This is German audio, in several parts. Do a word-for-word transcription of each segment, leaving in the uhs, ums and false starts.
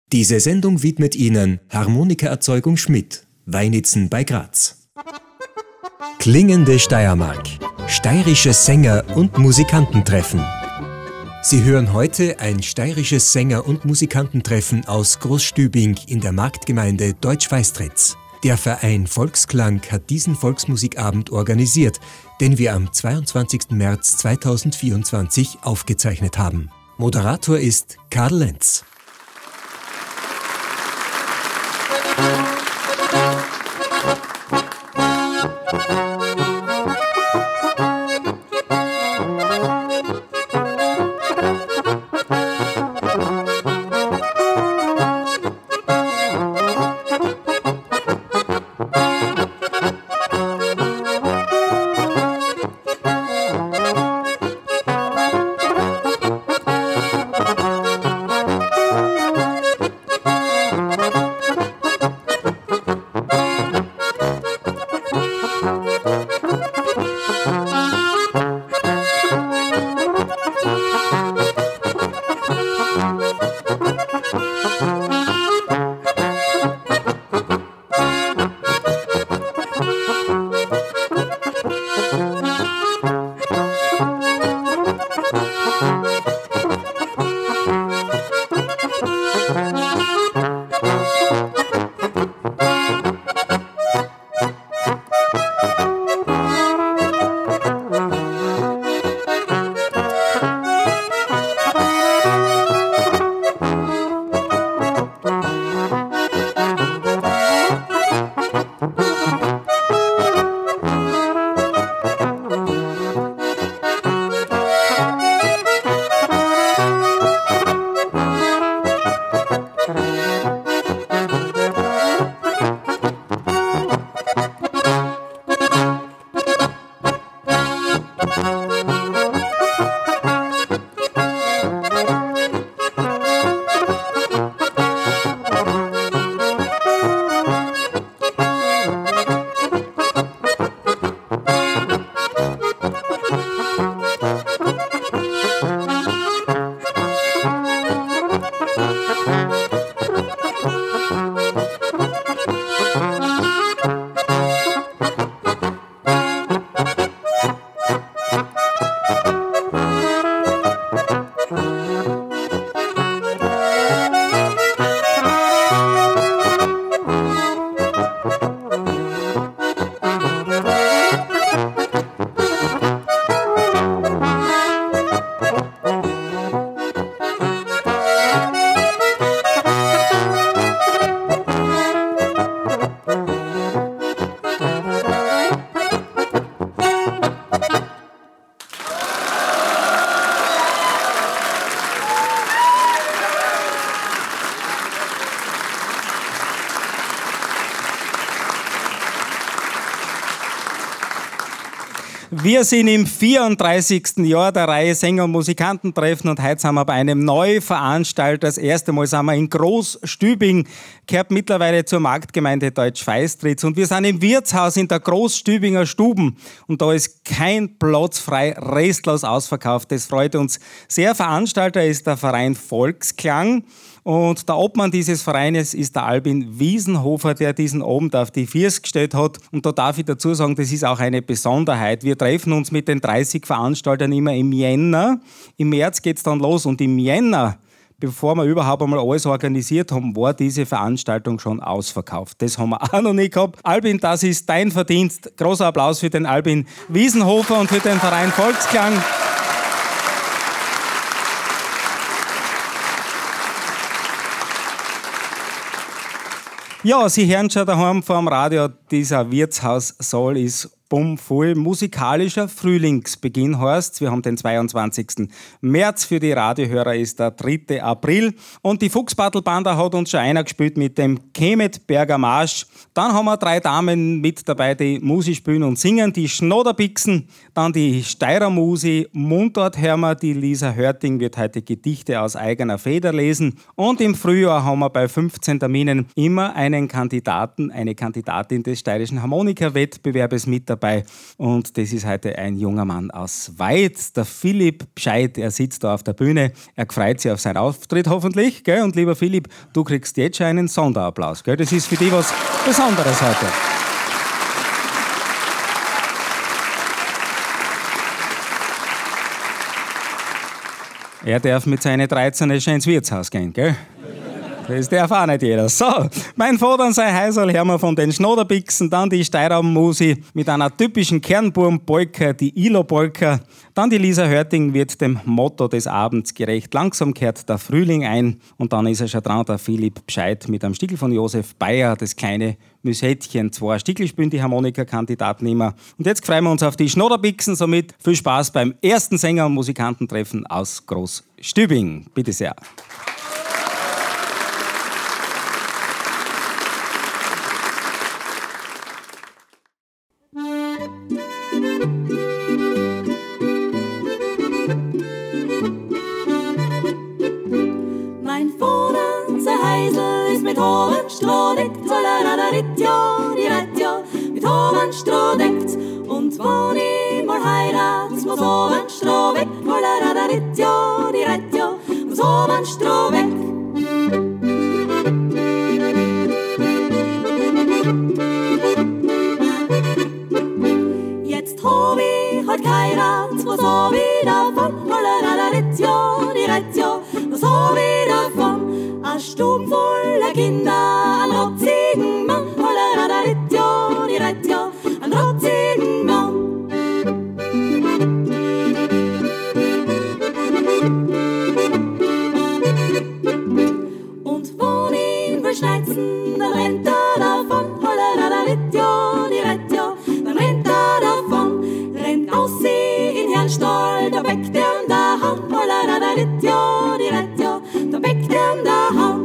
Diese Sendung widmet Ihnen Harmonikaerzeugung Schmidt, Weinitzen bei Graz. Klingende Steiermark. Steirische Sänger und Musikantentreffen. Sie hören heute ein steirisches Sänger- und Musikantentreffen aus Großstübing in der Marktgemeinde Deutsch-Weistritz. Der Verein Volksklang hat diesen Volksmusikabend organisiert, den wir am zweiundzwanzigsten März zweitausendvierundzwanzig aufgezeichnet haben. Moderator ist Karl Lenz. Wir sind im vierunddreißigsten Jahr der Reihe Sänger- und Musikantentreffen und heute sind wir bei einem Neuveranstalter. Das erste Mal sind wir in Großstübing, gehört mittlerweile zur Marktgemeinde Deutsch-Weistritz. Und wir sind im Wirtshaus in der Großstübinger Stuben und da ist kein Platz frei, restlos ausverkauft. Das freut uns sehr. Veranstalter ist der Verein Volksklang. Und der Obmann dieses Vereines ist der Albin Wiesenhofer, der diesen Abend auf die Füße gestellt hat. Und da darf ich dazu sagen, das ist auch eine Besonderheit. Wir treffen uns mit den dreißig Veranstaltern immer im Jänner. Im März geht es dann los. Und im Jänner, bevor wir überhaupt einmal alles organisiert haben, war diese Veranstaltung schon ausverkauft. Das haben wir auch noch nicht gehabt. Albin, das ist dein Verdienst. Großer Applaus für den Albin Wiesenhofer und für den Verein Volksklang. Ja, Sie hören schon daheim vor dem Radio, dieser Wirtshaussaal ist bummvoll. Musikalischer Frühlingsbeginn heißt, wir haben den zweiundzwanzigsten März, für die Radiohörer ist der dritte April und die Fuchsbattlbanda hat uns schon einer gespielt mit dem Kemetberger Marsch. Dann haben wir drei Damen mit dabei, die Musik spielen und singen, die Schnodderbixen, dann die Steirer Musi, Mundarthörmer, die Lisa Hörting wird heute Gedichte aus eigener Feder lesen und im Frühjahr haben wir bei fünfzehn Terminen immer einen Kandidaten, eine Kandidatin des steirischen Harmonikawettbewerbes mit dabei. dabei. Und das ist heute ein junger Mann aus Weid, der Philipp Bscheid. Er sitzt da auf der Bühne. Er freut sich auf seinen Auftritt hoffentlich. Gell? Und lieber Philipp, du kriegst jetzt schon einen Sonderapplaus. Gell? Das ist für dich was Besonderes heute. Er darf mit seinen dreizehn schon ins Wirtshaus gehen, gell? Das darf auch nicht jeder. So, mein Vater und sein Häuserl hören wir von den Schnoderbixen, dann die Steiraum-Musi mit einer typischen Kernburm-Polka, die Ilo-Polka. Dann die Lisa Hörting wird dem Motto des Abends gerecht. Langsam kehrt der Frühling ein und dann ist er schon dran, der Philipp Bscheid mit einem Stickel von Josef Bayer, das kleine Müsettchen. Zwei Stickel spielen die Harmonikakandidaten immer. Und jetzt freuen wir uns auf die Schnoderbixen, somit viel Spaß beim ersten Sänger- und Musikantentreffen aus Großstübing. Bitte sehr. Mit Hohenstroh deckt, Zolleraritja, die Retja, mit Hohenstroh deckt. Und wenn ich mal heirat, muss Hohenstroh weg, Zolleraritja, die Retja, muss Hohenstroh weg. Jetzt hab ich halt geheirat, was hab ich davon, Zolleraritja, die Retja, was hab ich davon? Ein Stuben voller Kinder, ein rotzigen Mann, Holleraritja, die Retja, ein rotzigen Mann. Und wenn ihn will schneizen, dann rennt er davon, Holleraritja, die Retja, dann rennt er davon, rennt aus sie in Herrn Stall, da weckt er in der Hand, Holleraritja, die Retja, da weckt er in der Hand.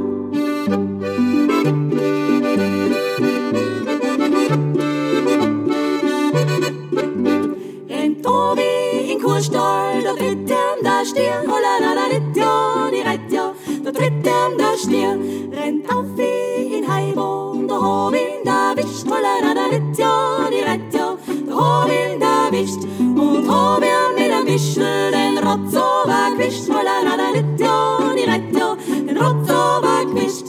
Rennt Tobi in Kurstall, da tritt er in der Stier, Holleraritja, die Retja, da tritt er in der Stier. Rennt auf wie in Heimon, da hab ihn erwischt, Holleraritja, die Retja, da hab ihn erwischt. Und hab ihn mit dem Wischel den Rotz overgewischt, Holleraritja, die Retja, den Rotz overgewischt.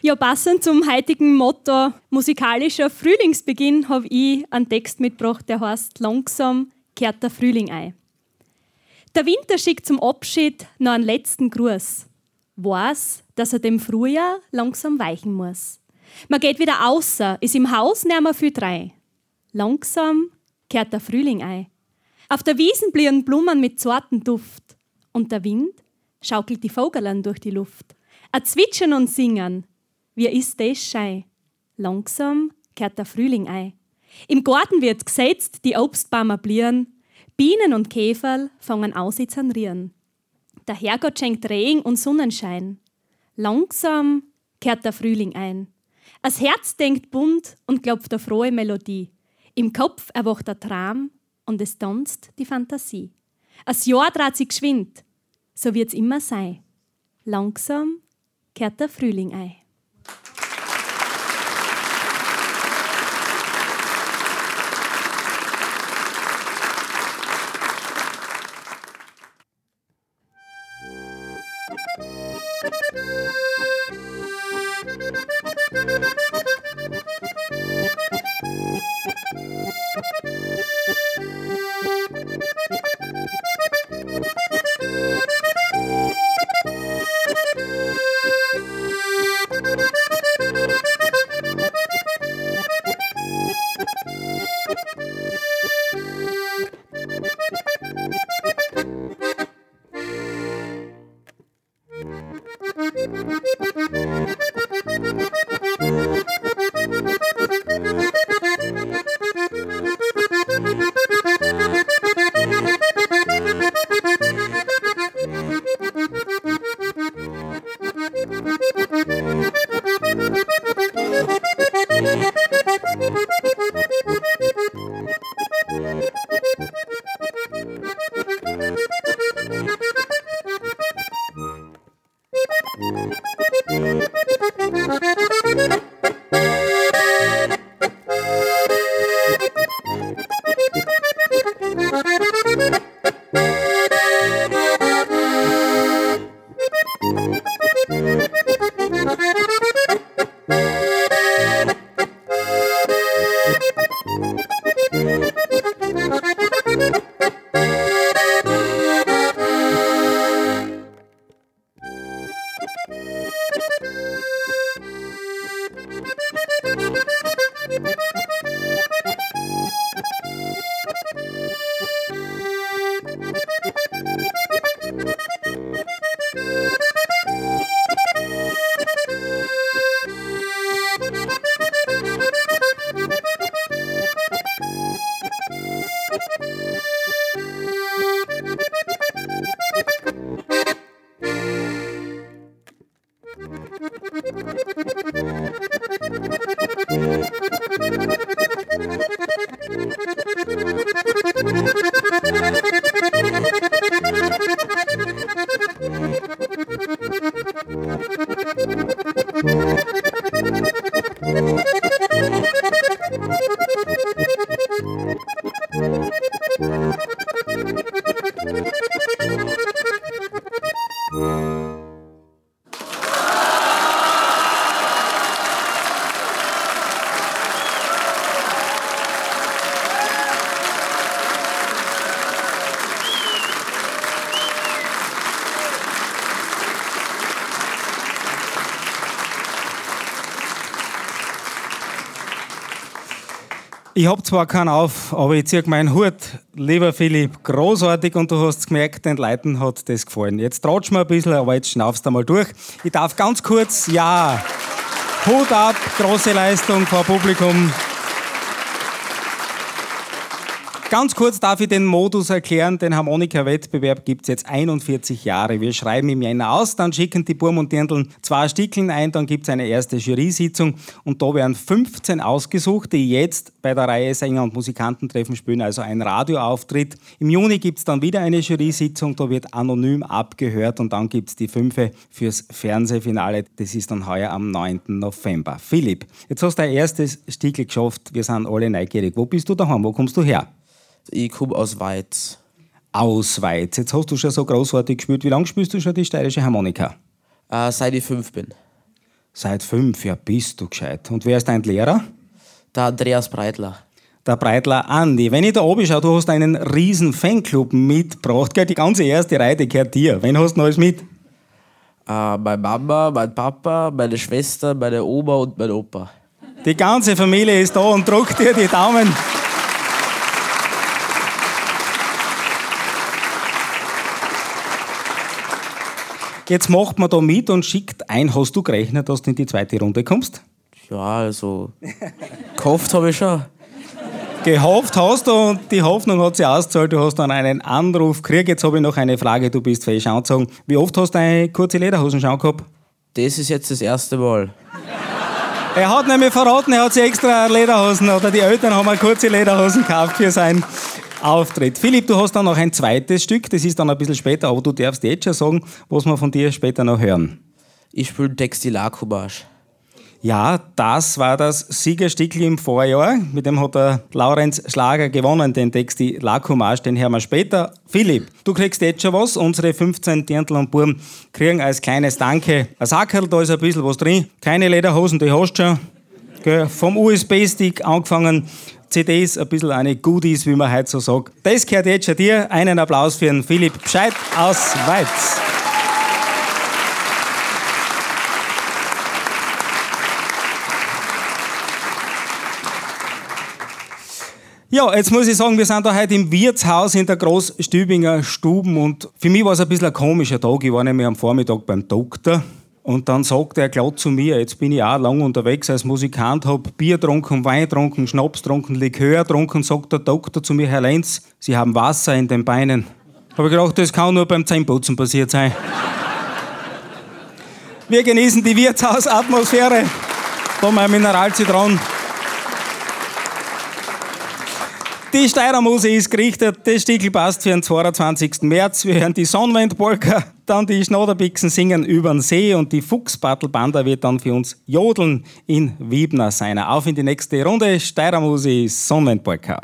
Ja, passend zum heutigen Motto musikalischer Frühlingsbeginn habe ich einen Text mitgebracht, der heißt „Langsam kehrt der Frühling ein". Der Winter schickt zum Abschied noch einen letzten Gruß. Weiß, dass er dem Frühjahr langsam weichen muss. Man geht wieder außer, ist im Haus nicht mehr viel drei. Langsam kehrt der Frühling ein. Auf der Wiesen blühen Blumen mit zartem Duft. Und der Wind schaukelt die Vogeln durch die Luft. A zwitschern und singen. Wie ist das schei? Langsam kehrt der Frühling ein. Im Garten wird gesetzt, die Obstbäume blühen. Bienen und Käferl fangen aus zu rieren. Der Herrgott schenkt Regen und Sonnenschein. Langsam kehrt der Frühling ein. Das Herz denkt bunt und klopft eine frohe Melodie. Im Kopf erwacht der Traum und es tanzt die Fantasie. Das Jahr dreht sich geschwind, so wird's immer sein. Langsam kehrt der Frühling ein. Ich habe zwar keinen auf, aber ich ziehe meinen Hut. Lieber Philipp, großartig und du hast gemerkt, den Leuten hat das gefallen. Jetzt tratsch mir ein bisschen, aber jetzt schnaufst du mal durch. Ich darf ganz kurz, ja, Hut ab, große Leistung vor Publikum. Ganz kurz darf ich den Modus erklären. Den Harmonika-Wettbewerb gibt es jetzt einundvierzig Jahre. Wir schreiben im Jänner aus, dann schicken die Burm und Dirndl zwei Stickeln ein, dann gibt es eine erste Jury-Sitzung und da werden fünfzehn ausgesucht, die jetzt bei der Reihe Sänger- und Musikantentreffen spielen, also ein Radioauftritt. Im Juni gibt es dann wieder eine Jury-Sitzung, da wird anonym abgehört und dann gibt es die fünfe fürs Fernsehfinale. Das ist dann heuer am neunten November. Philipp, jetzt hast du dein erstes Stickel geschafft. Wir sind alle neugierig. Wo bist du daheim? Wo kommst du her? Ich komme aus Weiz. Aus Weiz. Jetzt hast du schon so großartig gespielt. Wie lange spielst du schon die steirische Harmonika? Äh, seit ich fünf bin. Seit fünf, ja bist du gescheit. Und wer ist dein Lehrer? Der Andreas Breitler. Der Breitler Andi. Wenn ich da oben schaue, du hast einen riesen Fanclub mitgebracht. Gell? Die ganze erste Reihe die gehört dir. Wen hast du noch alles mit? Äh, meine Mama, mein Papa, meine Schwester, meine Oma und mein Opa. Die ganze Familie ist da und drückt dir die Daumen. Jetzt macht man da mit und schickt ein. Hast du gerechnet, dass du in die zweite Runde kommst? Ja, also gehofft habe ich schon. Gehofft hast du und die Hoffnung hat sich ausgezahlt. Du hast dann einen Anruf gekriegt. Jetzt habe ich noch eine Frage. Du bist fesch angezogen. Wie oft hast du eine kurze Lederhosen schon gehabt? Das ist jetzt das erste Mal. Er hat nämlich verraten, er hat sich extra Lederhosen, oder die Eltern haben eine kurze Lederhosen gekauft für seinen Auftritt. Philipp, du hast dann noch ein zweites Stück. Das ist dann ein bisschen später, aber du darfst jetzt schon sagen, was wir von dir später noch hören. Ich spiele Textilarcoupage. Ja, das war das Siegerstückchen im Vorjahr. Mit dem hat der Laurenz Schlager gewonnen, den Textilarcoupage, den hören wir später. Philipp, du kriegst jetzt schon was. Unsere fünfzehn Dirndl und Buben kriegen als kleines Danke ein Sackerl, da ist ein bisschen was drin. Keine Lederhosen, die hast du schon. Gell? Vom U S B-Stick angefangen, C Ds, ein bisschen eine Goodies, wie man heute so sagt. Das gehört jetzt schon dir. Einen Applaus für den Philipp Bescheid aus Weiz. Ja, jetzt muss ich sagen, wir sind da heute im Wirtshaus in der Großstübinger Stuben und für mich war es ein bisschen ein komischer Tag. Ich war nämlich am Vormittag beim Doktor und dann sagt er gleich zu mir, jetzt bin ich auch lang unterwegs als Musikant, habe Bier getrunken, Wein getrunken, Schnaps getrunken, Likör getrunken, sagt der Doktor zu mir, Herr Lenz, Sie haben Wasser in den Beinen. Habe ich gedacht, das kann nur beim Zähneputzen passiert sein. Wir genießen die Wirtshausatmosphäre, da mein Mineralzitron. Die Steirer Muse ist gerichtet, das Stickel passt für den zweiundzwanzigsten März. Wir hören die Sonnenwindpolka, dann die Schnoderbixen singen übern See und die Fuchsbattelbanda wird dann für uns jodeln in Wiebner sein. Auf in die nächste Runde, Steirer Muse, Sonnenwindpolka.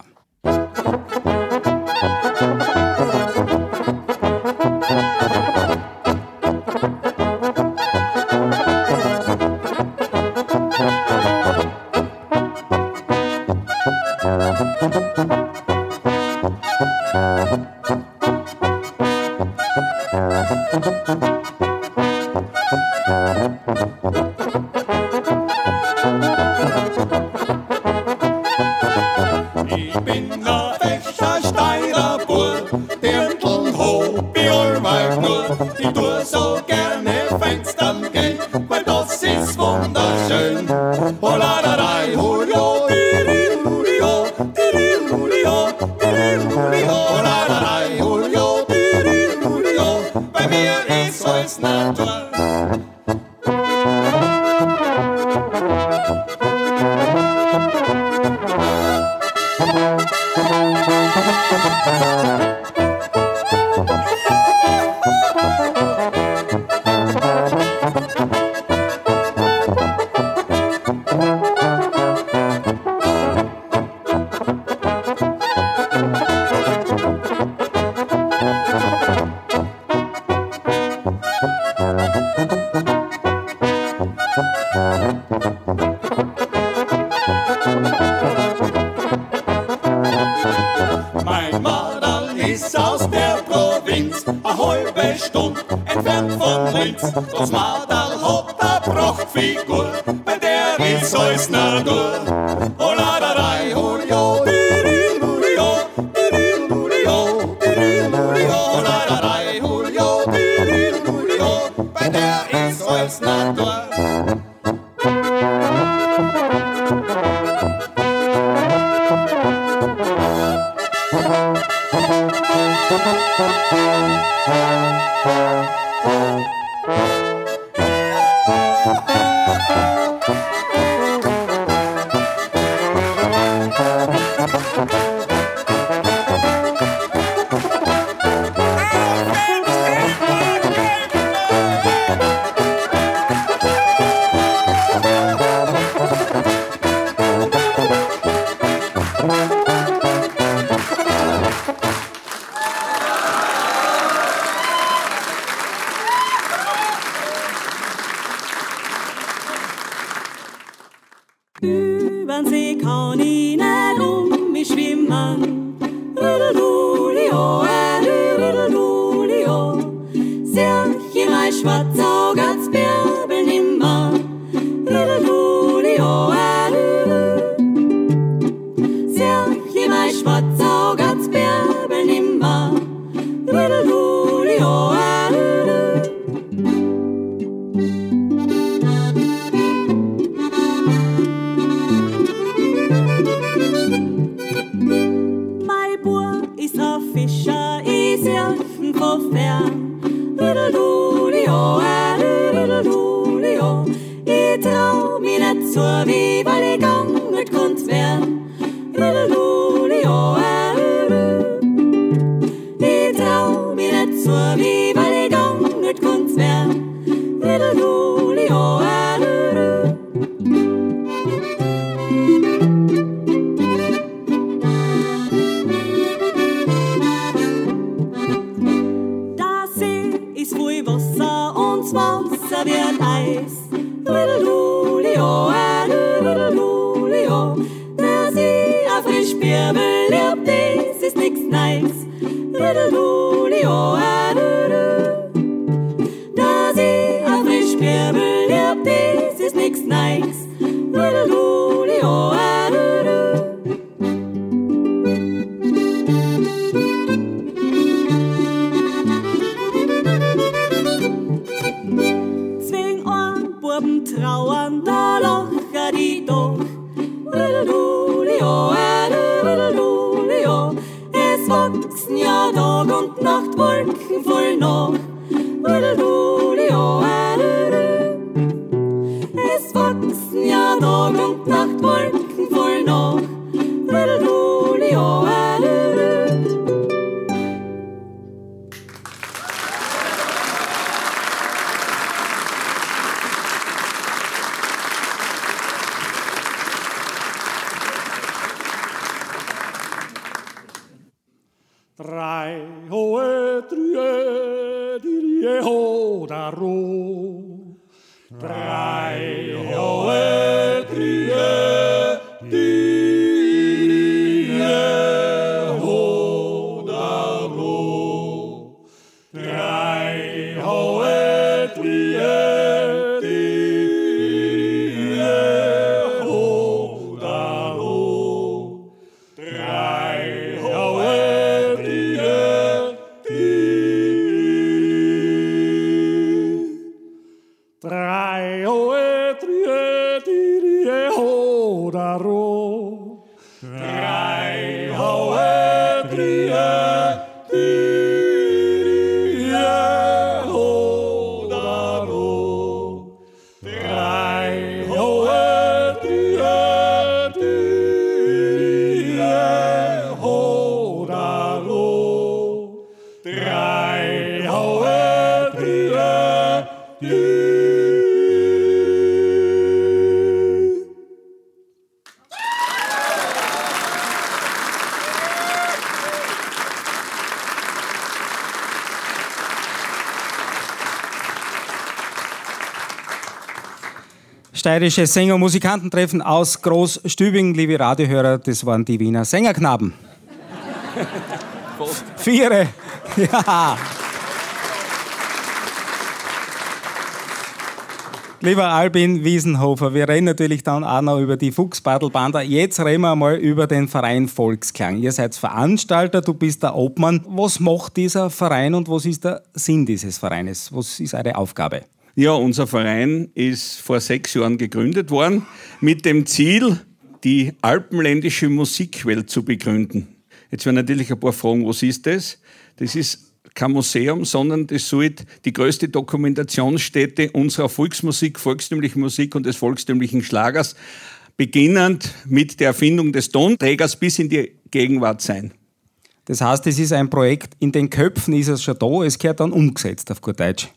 Mein Madel ist aus der Provinz, eine halbe Stunde entfernt von Linz. Das Madel hat eine Prachtfigur, bei der ist alles na gut. Oh la la la, oh jo, diril, oh jo, diril, oh jo, diril, oh jo, oh la la la, oh jo, diril, oh jo, bei der ist alles na gut. übern See kann ich nicht um mich schwimmen. Rüdelulio, rüdelulio, sieh ich mein Schwarzauge als Bärbel nimmer. Rüdelulio, sieh ich mein Schwarzauge als Bärbel nimmer. Rüdelulio, Fischer, ich sirchen von fern. Rüdelulio, rüdelulio, ich trau mich nicht so wie, weil ich gangelt konnt werden. Rüdelulio, ich trau mich nicht so wie, weil ich gangelt konnt werden. Rüdelulio, Wasser wird Eis. Rüdelulio, rüdelulio, dass ich ein Frischbirbel lieb, das ist nix Neues. Rüdelulio, dass ich ein Frischbirbel lieb, das ist nix Neues. Rüdelulio, trauern, da lachen die doch. Rüdelulio, rüdelulio, es wachsen ja Tag und Nacht Wolken voll nach. Rüdelulio, es wachsen ja Tag und Nacht Wolken voll nach. Rüdelulio, drei hohe Trie, die Jeho da ro. Drei hohe Trie, die Jeho da ro. Drei hohe Trie, die Jeho da ro. Drei hohe Drei hohe Trie, die Jeho da ro. Drei hohe Trie, die Jeho da ro. Drei hohe Trie, die Jeho da ro. Drei hohe Trie, die Steirische Sänger- und Musikantentreffen aus Großstübingen, liebe Radiohörer, das waren die Wiener Sängerknaben. Viere, ja. Lieber Albin Wiesenhofer, wir reden natürlich dann auch noch über die Fuchsbadelbanda. Jetzt reden wir mal über den Verein Volksklang. Ihr seid Veranstalter, du bist der Obmann. Was macht dieser Verein und was ist der Sinn dieses Vereines? Was ist eure Aufgabe? Ja, unser Verein ist vor sechs Jahren gegründet worden, mit dem Ziel, die alpenländische Musikwelt zu begründen. Jetzt werden natürlich ein paar fragen, was ist das? Das ist kein Museum, sondern das soll die größte Dokumentationsstätte unserer Volksmusik, volkstümlichen Musik und des volkstümlichen Schlagers, beginnend mit der Erfindung des Tonträgers bis in die Gegenwart sein. Das heißt, es ist ein Projekt, in den Köpfen ist es schon da, es gehört dann umgesetzt, auf gut Deutsch.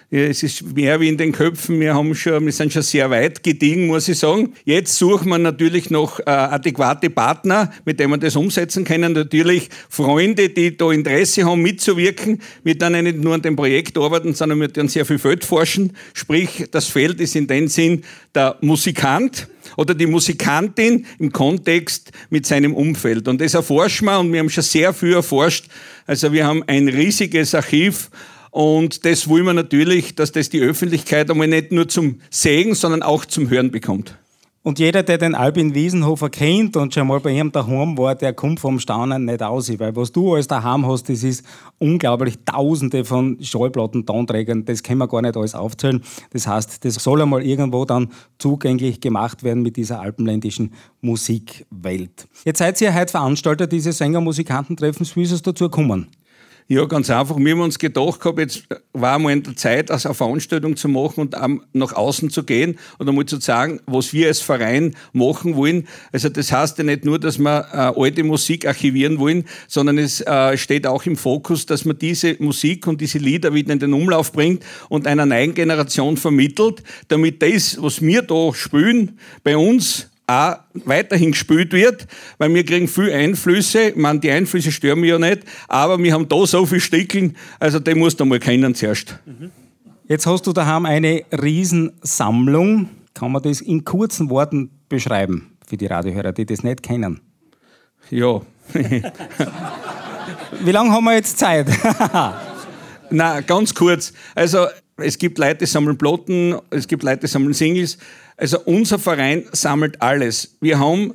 Ja, es ist mehr wie in den Köpfen. Wir, haben schon, wir sind schon sehr weit gediegen, muss ich sagen. Jetzt suchen wir natürlich noch äh, adäquate Partner, mit denen wir das umsetzen können. Natürlich Freunde, die da Interesse haben, mitzuwirken. Wir dann nicht nur an dem Projekt arbeiten, sondern wir dann sehr viel Feld forschen. Sprich, das Feld ist in dem Sinn der Musikant oder die Musikantin im Kontext mit seinem Umfeld. Und das erforschen wir und wir haben schon sehr viel erforscht. Also wir haben ein riesiges Archiv. Und das wollen wir natürlich, dass das die Öffentlichkeit einmal nicht nur zum Sehen, sondern auch zum Hören bekommt. Und jeder, der den Albin Wiesenhofer kennt und schon mal bei ihm daheim war, der kommt vom Staunen nicht aus. Weil was du alles daheim hast, das ist unglaublich. Tausende von Schallplatten, Tonträgern, das können wir gar nicht alles aufzählen. Das heißt, das soll einmal irgendwo dann zugänglich gemacht werden mit dieser alpenländischen Musikwelt. Jetzt seid ihr heute Veranstalter dieses Sänger-Musikantentreffens. Wie ist es dazu gekommen? Ja, ganz einfach. Wir haben uns gedacht gehabt, jetzt war mal in der Zeit, also eine Veranstaltung zu machen und nach außen zu gehen und einmal zu sagen, was wir als Verein machen wollen. Also das heißt ja nicht nur, dass wir äh, alte Musik archivieren wollen, sondern es äh, steht auch im Fokus, dass man diese Musik und diese Lieder wieder in den Umlauf bringt und einer neuen Generation vermittelt, damit das, was wir da spielen, bei uns auch weiterhin gespielt wird, weil wir kriegen viel Einflüsse. Ich meine, die Einflüsse stören mich ja nicht, aber wir haben da so viel Stickeln, also den musst du mal kennen zuerst. Jetzt hast du daheim eine Riesensammlung. Kann man das in kurzen Worten beschreiben für die Radiohörer, die das nicht kennen? Ja. Wie lange haben wir jetzt Zeit? Na, ganz kurz. Also es gibt Leute, die sammeln Platten, es gibt Leute, die sammeln Singles. Also unser Verein sammelt alles. Wir haben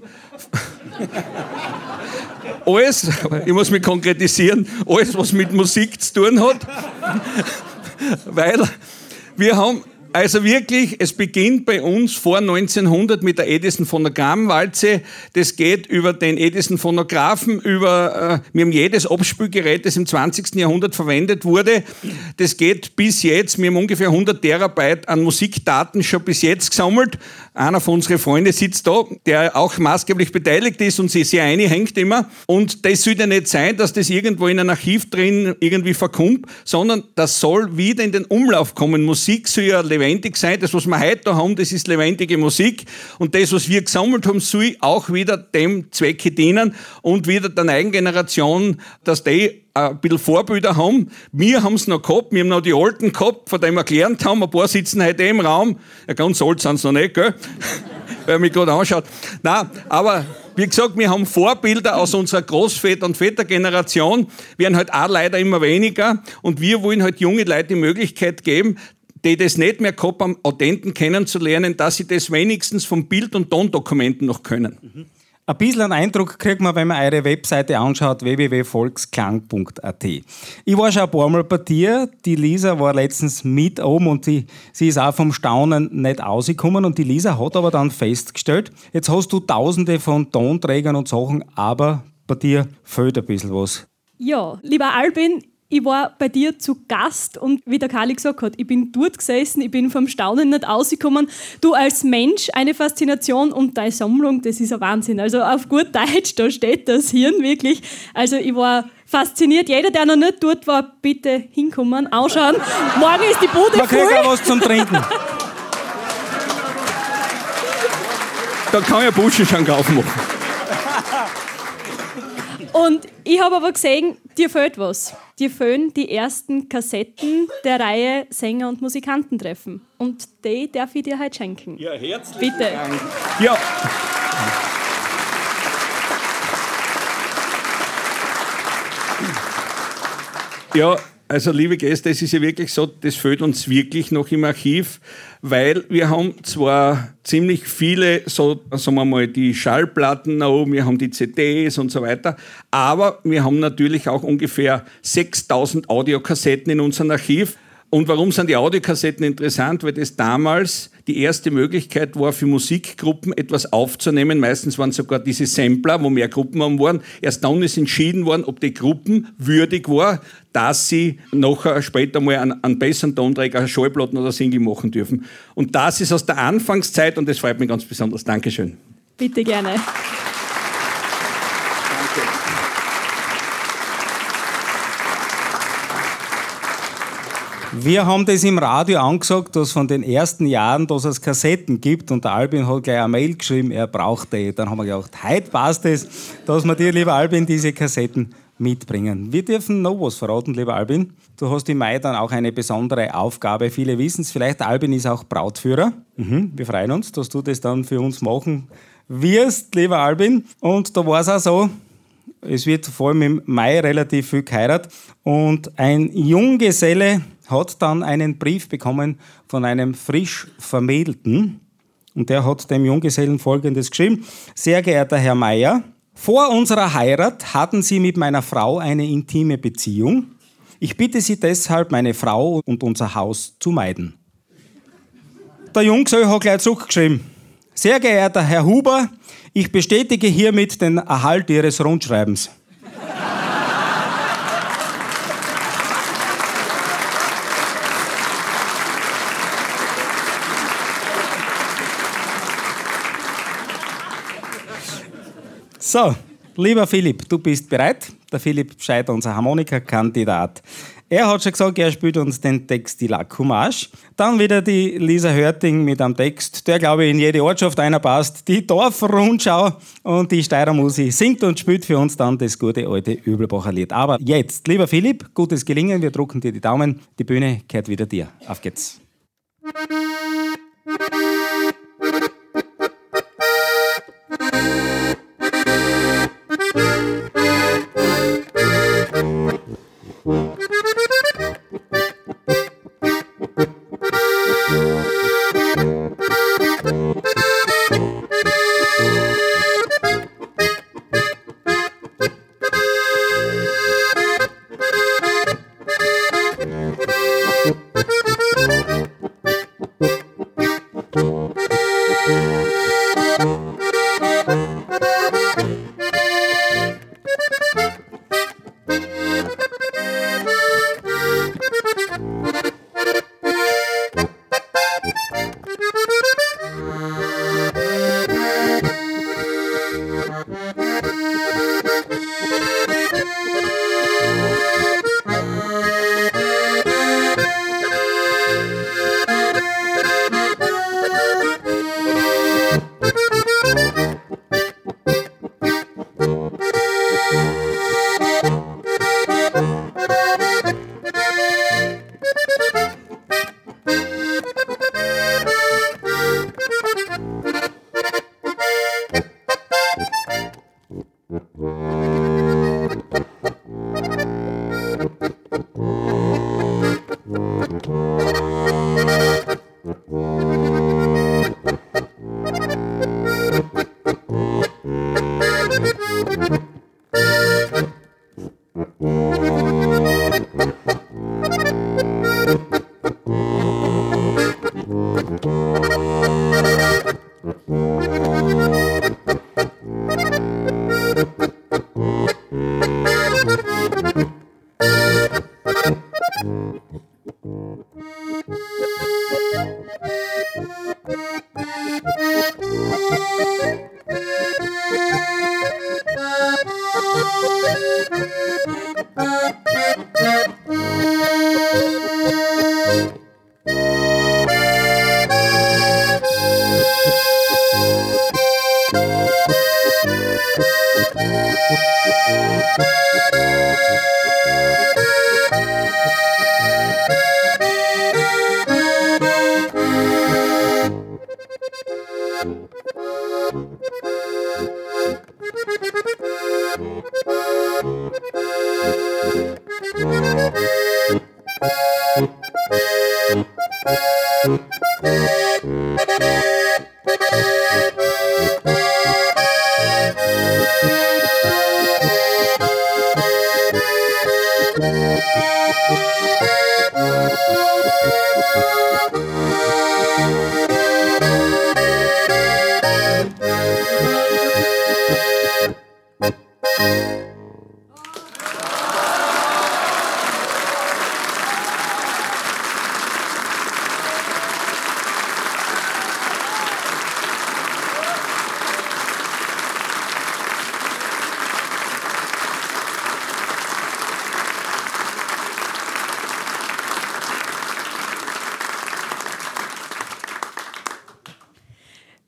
alles, ich muss mich konkretisieren, alles, was mit Musik zu tun hat. Weil wir haben, also wirklich, es beginnt bei uns vor neunzehnhundert mit der Edison Phonogramwalze. Das geht über den Edison Phonographen, über, äh, wir haben jedes Abspielgerät, das im zwanzigsten Jahrhundert verwendet wurde. Das geht bis jetzt, wir haben ungefähr hundert Terabyte an Musikdaten schon bis jetzt gesammelt. Einer von unseren Freunden sitzt da, der auch maßgeblich beteiligt ist und sich sehr einhängt immer. Und das soll ja nicht sein, dass das irgendwo in einem Archiv drin irgendwie verkommt, sondern das soll wieder in den Umlauf kommen. Musik soll ja lebendig sein. Das, was wir heute da haben, das ist lebendige Musik. Und das, was wir gesammelt haben, soll auch wieder dem Zwecke dienen und wieder der neuen Generation, dass die ein bisschen Vorbilder haben. Wir haben es noch gehabt, wir haben noch die Alten gehabt, von denen wir gelernt haben. Ein paar sitzen heute im Raum. Ja, ganz alt sind sie noch nicht, gell? Wer mich gerade anschaut. Nein, aber wie gesagt, wir haben Vorbilder aus unserer Großväter- und Vätergeneration, werden halt auch leider immer weniger. Und wir wollen halt junge Leute die Möglichkeit geben, die das nicht mehr gehabt haben, Autenten kennenzulernen, dass sie das wenigstens von Bild- und Tondokumenten noch können. Mhm. Ein bisschen einen Eindruck kriegt man, wenn man eure Webseite anschaut, w w w punkt volksklang punkt a t. Ich war schon ein paar Mal bei dir, die Lisa war letztens mit oben und die, sie ist auch vom Staunen nicht rausgekommen und die Lisa hat aber dann festgestellt, jetzt hast du tausende von Tonträgern und Sachen, aber bei dir fehlt ein bisschen was. Ja, lieber Albin, ich war bei dir zu Gast und wie der Kali gesagt hat, ich bin dort gesessen, ich bin vom Staunen nicht rausgekommen. Du als Mensch eine Faszination und deine Sammlung, das ist ein Wahnsinn. Also auf gut Deutsch, da steht das Hirn wirklich. Also ich war fasziniert. Jeder, der noch nicht dort war, bitte hinkommen, anschauen. Morgen ist die Bude Man voll. kriegt auch was zum Trinken. Da kann ich einen Buschenschank aufmachen. Und ich habe aber gesehen, dir fehlt was. Dir fehlen die ersten Kassetten der Reihe Sänger- und Musikantentreffen. Und die darf ich dir heute schenken. Ja, herzlich. Bitte. Dank. Ja. Ja, also liebe Gäste, es ist ja wirklich so, das fehlt uns wirklich noch im Archiv, weil wir haben zwar ziemlich viele, so sagen wir mal, die Schallplatten da oben, wir haben die C Ds und so weiter, aber wir haben natürlich auch ungefähr sechstausend Audiokassetten in unserem Archiv. Und warum sind die Audiokassetten interessant? Weil das damals die erste Möglichkeit war, für Musikgruppen etwas aufzunehmen. Meistens waren sogar diese Sampler, wo mehr Gruppen haben waren. Erst dann ist entschieden worden, ob die Gruppen würdig war, dass sie nachher später mal einen, einen besseren Tonträger, einen Schallplatten oder Single machen dürfen. Und das ist aus der Anfangszeit und das freut mich ganz besonders. Dankeschön. Bitte gerne. Wir haben das im Radio angesagt, dass von den ersten Jahren, dass es Kassetten gibt und der Albin hat gleich eine Mail geschrieben, er braucht die. Dann haben wir gedacht, heute passt es, dass wir dir, lieber Albin, diese Kassetten mitbringen. Wir dürfen noch was verraten, lieber Albin. Du hast im Mai dann auch eine besondere Aufgabe. Viele wissen es vielleicht, Albin ist auch Brautführer. Mhm, wir freuen uns, dass du das dann für uns machen wirst, lieber Albin. Und da war es auch so, es wird vor allem im Mai relativ viel geheiratet. Und ein Junggeselle hat dann einen Brief bekommen von einem frisch Vermählten. Und der hat dem Junggesellen Folgendes geschrieben. Sehr geehrter Herr Meier, vor unserer Heirat hatten Sie mit meiner Frau eine intime Beziehung. Ich bitte Sie deshalb, meine Frau und unser Haus zu meiden. Der Junggeselle hat gleich zurückgeschrieben. Sehr geehrter Herr Huber, ich bestätige hiermit den Erhalt Ihres Rundschreibens. So, lieber Philipp, du bist bereit? Der Philipp Scheidt, unser Harmonikakandidat. Er hat schon gesagt, er spielt uns den Text Die Lac Hommage. Dann wieder die Lisa Hörting mit einem Text, der, glaube ich, in jede Ortschaft einer passt. Die Dorfrundschau und die Steirer Musi singt und spielt für uns dann das gute alte Übelbacher Lied. Aber jetzt, lieber Philipp, gutes Gelingen, wir drücken dir die Daumen. Die Bühne gehört wieder dir. Auf geht's.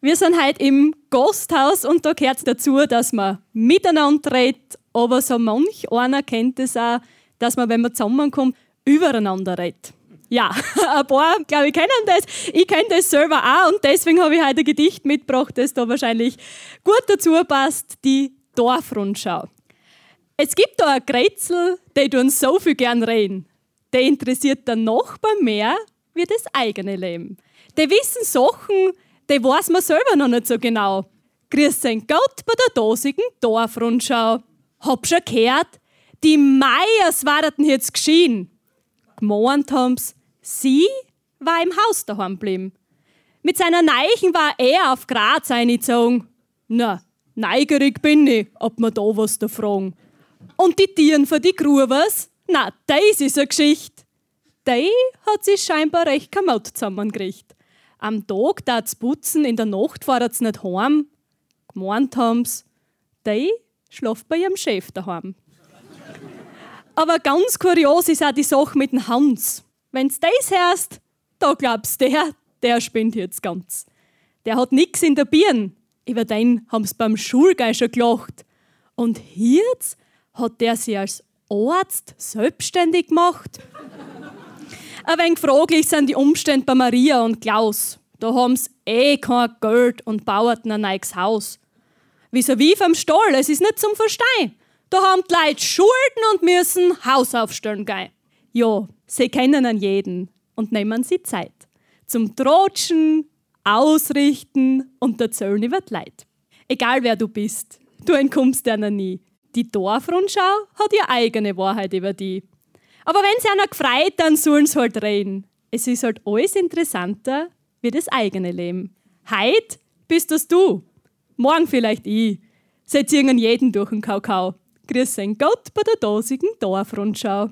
Wir sind heute im Gasthaus und da gehört es dazu, dass man miteinander redet, aber so manch einer kennt es auch, dass man, wenn man zusammenkommt, übereinander redet. Ja, ein paar, glaube ich, kennen das. Ich kenne das selber auch und deswegen habe ich heute ein Gedicht mitgebracht, das da wahrscheinlich gut dazu passt, die Dorfrundschau. Es gibt da ein Grätzl, die tun so viel gern reden. Der interessiert den Nachbarn mehr wie das eigene Leben. Die wissen Sachen, die weiß man selber noch nicht so genau. Grüß ein Gott bei der dosigen Dorfrundschau. Hab schon gehört, die Meiers warten jetzt geschehen. Gemeint haben's, sie war im Haus daheim geblieben. Mit seiner Neichen war er auf Graz eingezogen. Na, neugierig bin ich, ob wir da was da fragen. Und die Tieren für die Gruvers? Na, das ist eine Geschichte. Die hat sich scheinbar recht kamot zusammengekriegt. Am Tag tat's putzen, in der Nacht fahrt's nicht heim. Gemeint haben's, die schlaft bei ihrem Chef daheim. Aber ganz kurios ist auch die Sache mit dem Hans. Wenn's das hörst, da glaubst der, der spinnt jetzt ganz. Der hat nix in der Birn. Über den haben's beim Schulgeist schon gelacht. Und jetzt hat der sich als Arzt selbstständig gemacht. Ein wenig fraglich sind die Umstände bei Maria und Klaus. Da haben's eh kein Geld und bauten ein neues Haus. Vis-à-vis vom Stall, es ist nicht zum Verstehen. Da haben die Leute Schulden und müssen Haus aufstellen gehen. Ja, sie kennen an jeden und nehmen sie Zeit. Zum Trotschen, Ausrichten und erzählen über die Leute. Egal wer du bist, du entkommst einer nie. Die Dorfrundschau hat ihre eigene Wahrheit über die. Aber wenn sie einer gefreut, dann sollen sie halt reden. Es ist halt alles interessanter wie das eigene Leben. Heute bist das du, morgen vielleicht ich. Sie ziehen jeden durch den Kakao. Grüß ein Gott bei der dosigen Dorfrundschau.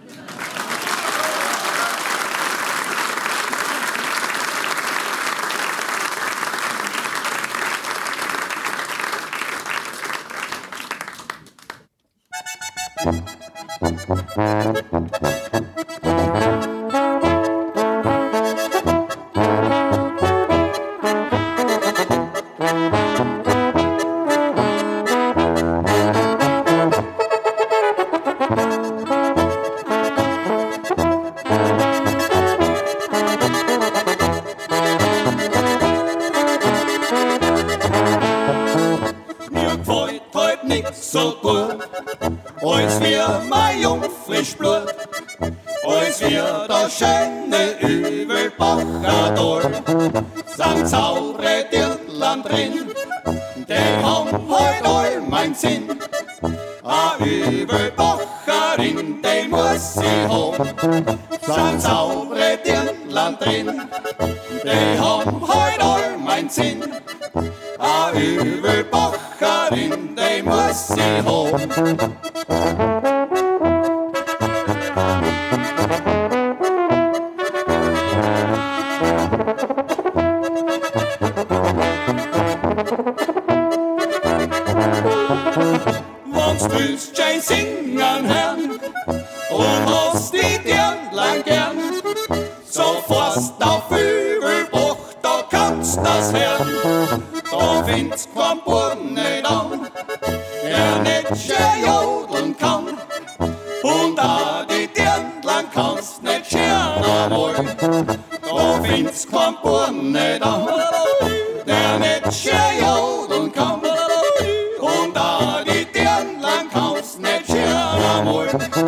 So gut, als wir mein Jungfrisch Blut, als wir das schöne Übelbacher Dorf, sind saure Dirndlern drin, die haben heut all mein Sinn. A Übelbacherin, die muss ich haben, sind saure Dirndlern drin, die haben heut all mein Sinn. A Übelbacherin, die muss sie haben. Wenn's willst, schön singen hören und hast die Dirndlein gern, so fährst auf Übelbach, da kannst das hören. Da find's kein Burm nicht an, der nicht schön jodeln kann. Und auch die Dirndlein kannst nicht scheren einmal. Da find's kein Burm nicht an, der nicht schön jodeln kann. Und auch die Dirndlein kannst nicht scheren einmal.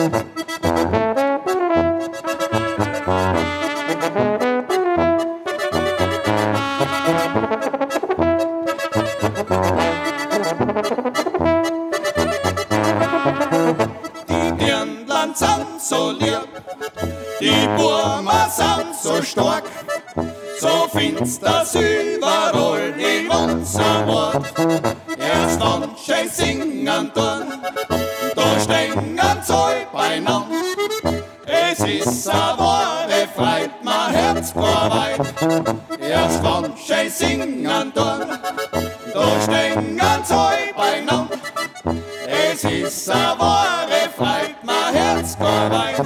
Sind so lieb, die Burmer sind so stark, so findest das überall im ganzen Ort. Erst dann schön singen tun, da stehen sie all beieinander. Es ist a wahre Freude, mein Herz gar weit. Erst dann schön singen tun, da stehen sie all beieinander. Es ist a wahre Freude, mein Herz gar weit.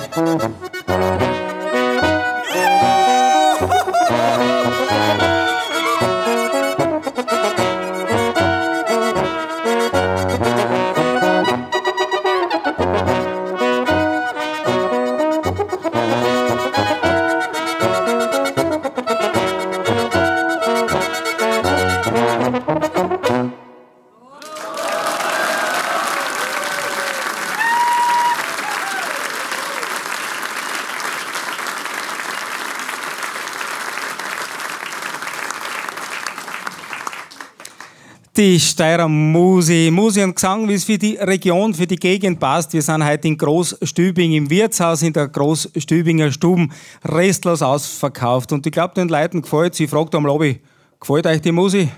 Die Steirer Musi, Musi und Gesang, wie es für die Region, für die Gegend passt. Wir sind heute in Großstübing im Wirtshaus, in der Großstübinger Stuben, restlos ausverkauft. Und ich glaube, den Leuten gefällt es. Ich frage da am Lobby, gefällt euch die Musi?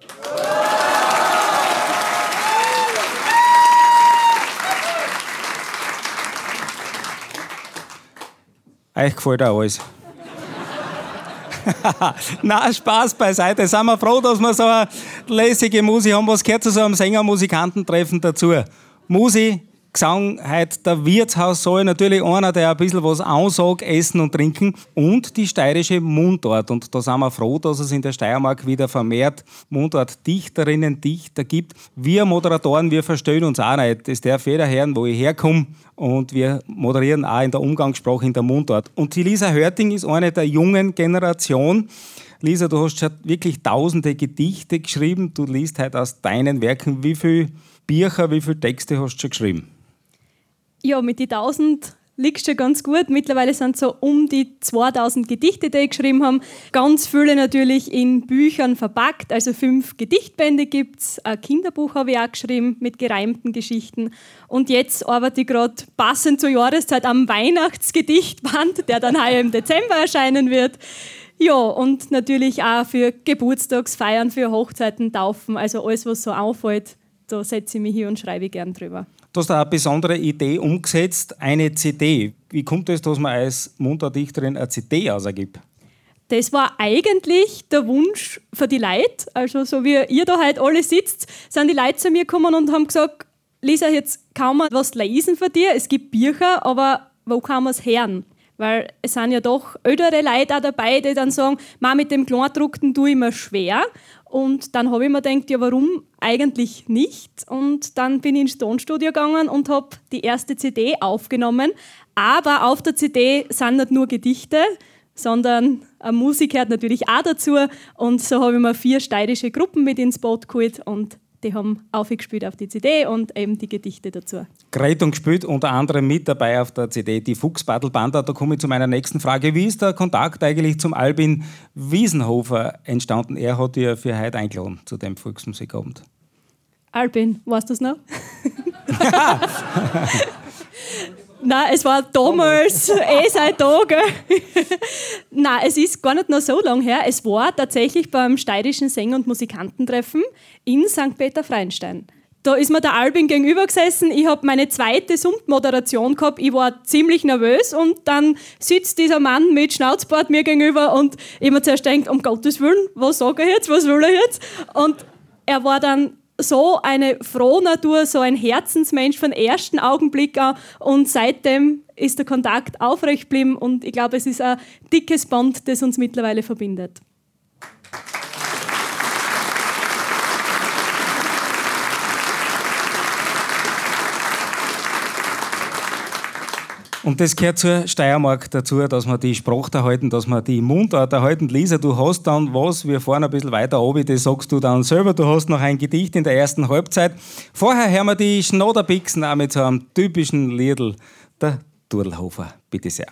Euch gefällt auch alles. Na, Spaß beiseite. Sind wir froh, dass wir so eine lässige Musi haben. Was gehört zu so einem Sänger-Musikantentreffen dazu? Musi, Gesang, heute der Wirtshaussaal, natürlich einer, der ein bisschen was ansagt, essen und trinken, und die steirische Mundart. Und da sind wir froh, dass es in der Steiermark wieder vermehrt Mundartdichterinnen, Dichter gibt. Wir Moderatoren, wir verstehen uns auch nicht. Das darf jeder hören, wo ich herkomme. Und wir moderieren auch in der Umgangssprache in der Mundart. Und die Lisa Hörting ist eine der jungen Generation. Lisa, du hast schon wirklich tausende Gedichte geschrieben. Du liest heute aus deinen Werken. Wie viele Bücher, wie viele Texte hast du schon geschrieben? Ja, mit den tausend liegst du schon ganz gut. Mittlerweile sind es so um die zweitausend Gedichte, die ich geschrieben habe. Ganz viele natürlich in Büchern verpackt. Also fünf Gedichtbände gibt es. Ein Kinderbuch habe ich auch geschrieben mit gereimten Geschichten. Und jetzt arbeite ich gerade passend zur Jahreszeit am Weihnachtsgedichtband, der dann heuer im Dezember erscheinen wird. Ja, und natürlich auch für Geburtstagsfeiern, für Hochzeiten, Taufen. Also alles, was so auffällt, da setze ich mich hier und schreibe gern drüber. Du hast eine besondere Idee umgesetzt, eine C D. Wie kommt es, dass man als Mundartdichterin eine C D ausgibt? Das war eigentlich der Wunsch für die Leute. Also so wie ihr da heute alle sitzt, sind die Leute zu mir gekommen und haben gesagt, Lisa, jetzt kann man was lesen von dir, es gibt Bücher, aber wo kann man es hören? Weil es sind ja doch ältere Leute auch dabei, die dann sagen, mit dem Kleindruckten tue ich mir schwer. Und dann habe ich mir gedacht, ja, warum eigentlich nicht? Und dann bin ich ins Tonstudio gegangen und habe die erste C D aufgenommen. Aber auf der C D sind nicht nur Gedichte, sondern eine Musik gehört natürlich auch dazu. Und so habe ich mir vier steirische Gruppen mit ins Boot geholt und die haben aufgespielt auf die C D und eben die Gedichte dazu. Gerät und gespielt, unter anderem mit dabei auf der C D die Fuchsbattlebanda. Da komme ich zu meiner nächsten Frage. Wie ist der Kontakt eigentlich zum Albin Wiesenhofer entstanden? Er hat dich für heute eingeladen zu dem Volksmusikabend. Albin, weißt du das noch? Nein, es war damals, eh seit da, gell? Nein, es ist gar nicht noch so lange her. Es war tatsächlich beim steirischen Sänger- und Musikantentreffen in Sankt Peter-Freienstein. Da ist mir der Albin gegenüber gesessen. Ich habe meine zweite Summtmoderation gehabt. Ich war ziemlich nervös und dann sitzt dieser Mann mit Schnauzbart mir gegenüber und ich mir zuerst denkt, um Gottes Willen, was sage ich jetzt, was will er jetzt? Und er war dann so eine frohe Natur, so ein Herzensmensch von ersten Augenblick an und seitdem ist der Kontakt aufrecht geblieben und ich glaube, es ist ein dickes Band, das uns mittlerweile verbindet. Und das gehört zur Steiermark dazu, dass wir die Sprache erhalten, dass wir die Mundart erhalten. Lisa, du hast dann was, wir fahren ein bisschen weiter runter, das sagst du dann selber, du hast noch ein Gedicht in der ersten Halbzeit. Vorher hören wir die Schnoderbixen auch mit so einem typischen Liedl, der Turlhofer. Bitte sehr.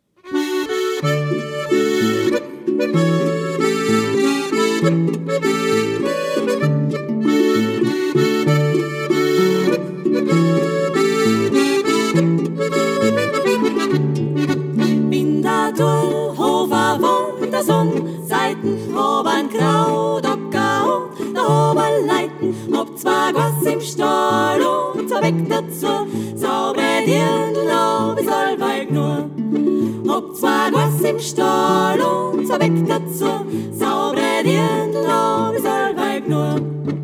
Seiten haben grau, da grau, da haben Leiten, hab zwei Gass im Stall und zwei weg dazu, saubere Dirndl, hab ich allweil nur. Hab zwei Gass im Stall und zwei weg dazu, saubere Dirndl, hab ich allweil nur.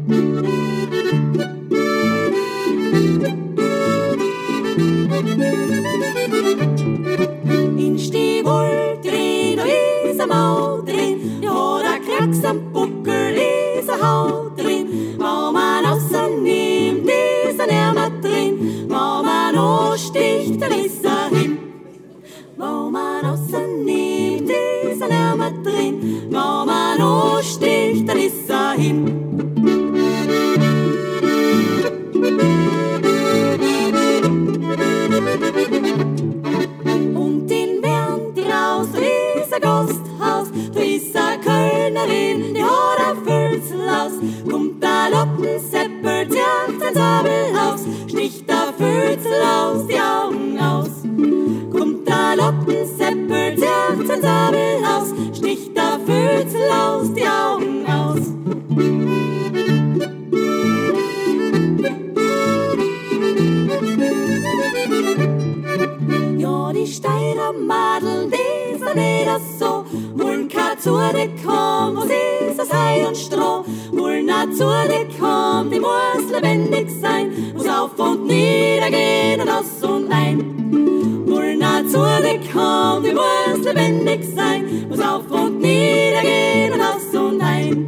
In Stiebel drin, da ist am Au drin, ja, da Knacks am Buckel ist a Haut drin. Wenn man rausnimmt, ist ein Ärmer drin, wenn man ansticht, dann ist er hin. Wenn man rausnimmt, ist ein Ärmer drin, wenn man ansticht, dann ist aus, kommt der Lottenseppel, zerrt sein Sabel aus, sticht der Fützel aus die Augen aus. Kommt der Lottenseppel, zerrt sein Sabel aus, sticht der Fützel aus die Augen aus. Ja, die Steirer Madeln, die sind nicht so, wollen kein Zudek haben, was ist das Heu und Stroh? Wollen ein Zudek haben, die muss lebendig sein, muss auf und nieder gehen und aus und ein. Wollen ein Zudek haben, die muss lebendig sein, muss auf und nieder gehen und aus und ein.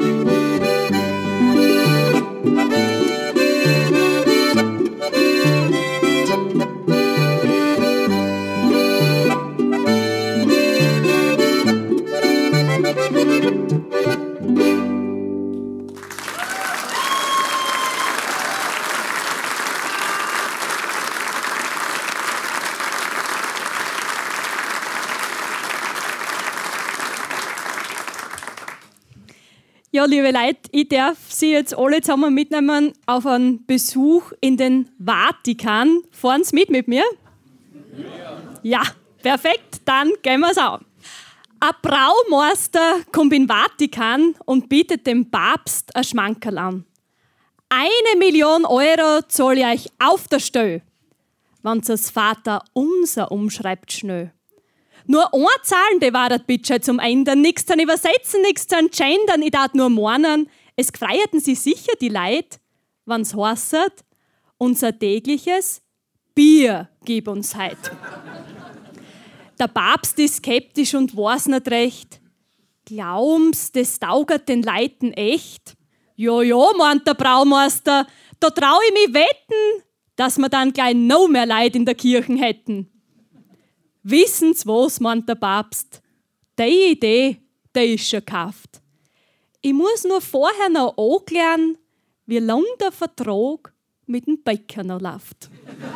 Ja, liebe Leute, ich darf Sie jetzt alle zusammen mitnehmen auf einen Besuch in den Vatikan. Fahren Sie mit mit mir? Ja, perfekt, dann gehen wir's an. Ein Braumeister kommt in den Vatikan und bietet dem Papst ein Schmankerl an. Eine Million Euro zahle ich euch auf der Stelle, wenn das Vater unser umschreibt schnell. Nur einzahlende war das bitte zum Ändern, nichts zum Übersetzen, nichts zum Gendern. Ich darf nur mahnen, es gefreierten sie sicher die Leid, wenn's heißt, unser tägliches Bier gib uns heut. Der Papst ist skeptisch und weiß nicht recht. Glauben's, das taugt den Leuten echt? Ja, ja, meint der Braumeister, da trau ich mich wetten, dass wir dann gleich noch mehr Leid in der Kirche hätten. Wissen's was, meint der Papst? Die Idee, die ist schon gekauft. Ich muss nur vorher noch anklären, wie lang der Vertrag mit dem Bäcker noch läuft.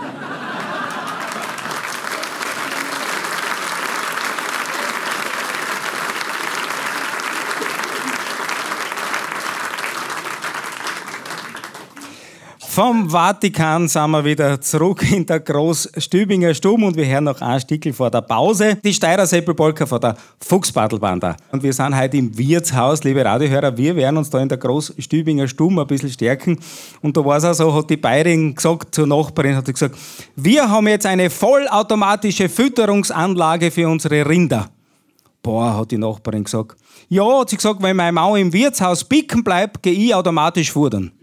Vom Vatikan sind wir wieder zurück in der Großstübinger Stube und wir hören noch ein Stückchen vor der Pause. Die Steirer Seppelpolka von der Fuchsbadelbanda. Und wir sind heute im Wirtshaus, liebe Radiohörer, wir werden uns da in der Großstübinger Stube ein bisschen stärken. Und da war es auch so, hat die Bayerin gesagt zur Nachbarin, hat sie gesagt, wir haben jetzt eine vollautomatische Fütterungsanlage für unsere Rinder. Boah, hat die Nachbarin gesagt. Ja, hat sie gesagt, wenn meine Mama im Wirtshaus picken bleibt, gehe ich automatisch futtern.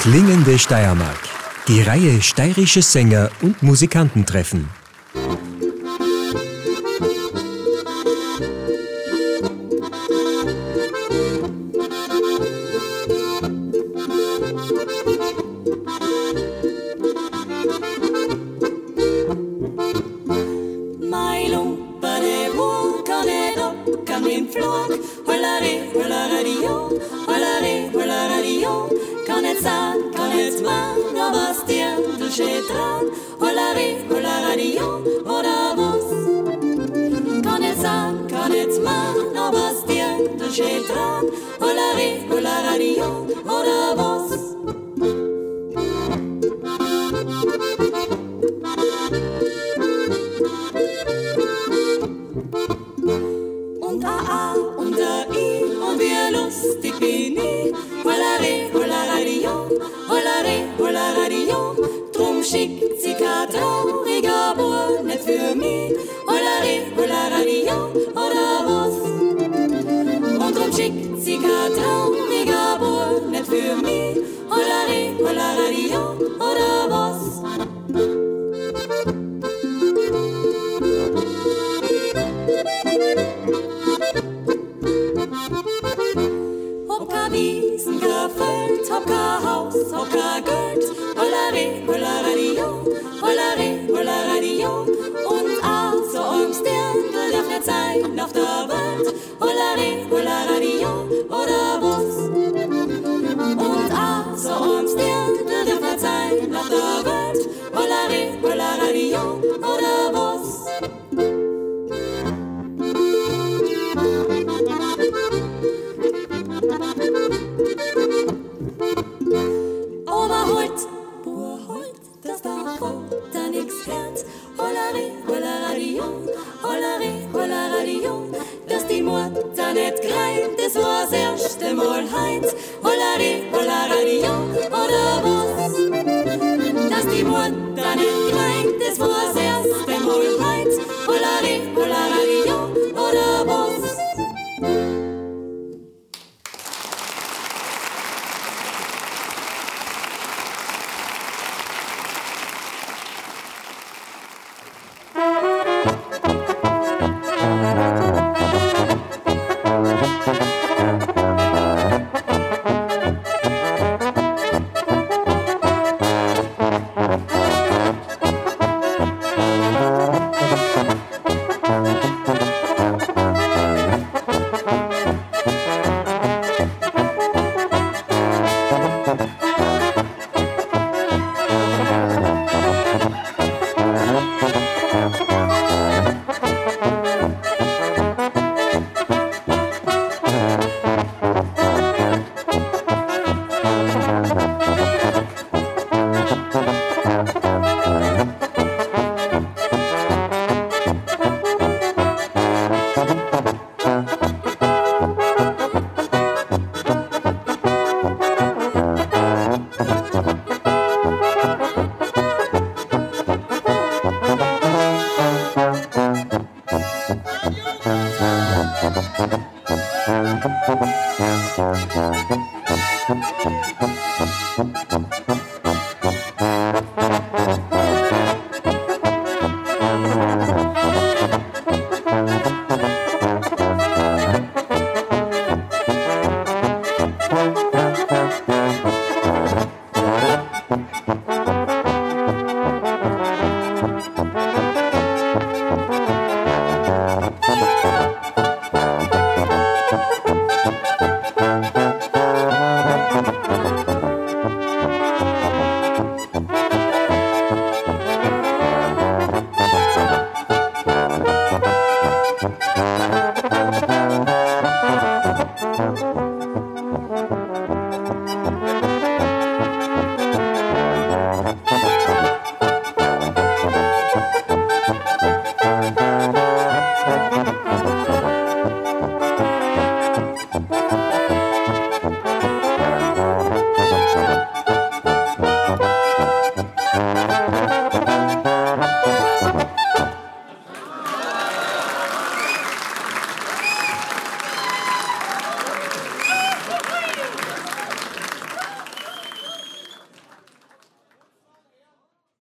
Klingende Steiermark. Die Reihe steirische Sänger und Musikanten treffen.